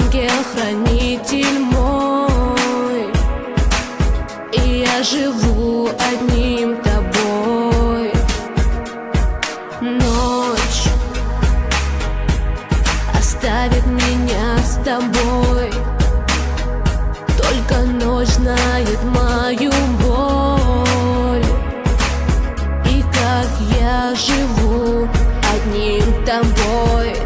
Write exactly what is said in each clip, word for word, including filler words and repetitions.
ангел-хранитель мой, и я живу одним тобой. Ночь оставит меня с тобой, только ночь знает мою боль. И как я живу одним тобой.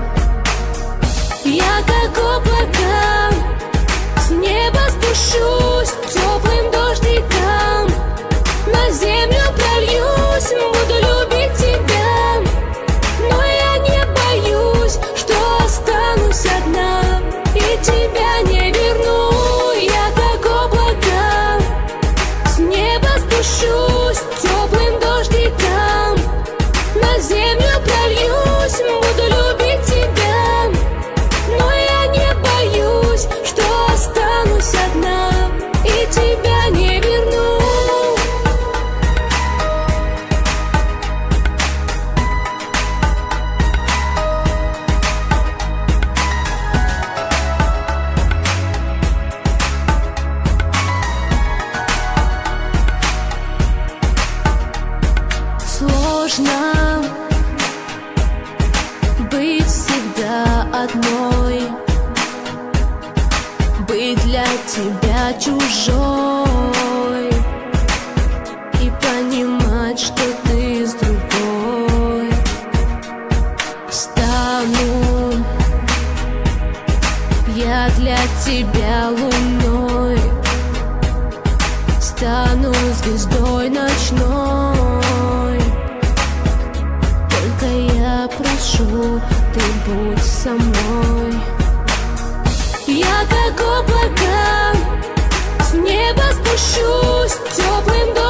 Я как облака с неба спущусь, теплым дождиком на землю прольюсь. Буду любить тебя, но я не боюсь, что останусь одна и тебя не верну. Я как облака с неба спущусь, теплым дождиком на землю прольюсь. Буду любить тебя, но я не боюсь, что останусь одна и тебя не верну. Сложно быть всегда одной, быть для тебя чужой и понимать, что ты с другой. Стану я для тебя луной, стану звездой ночной. Только я прошу, ты будь со мной. Я как облака с неба спущусь, теплым дождем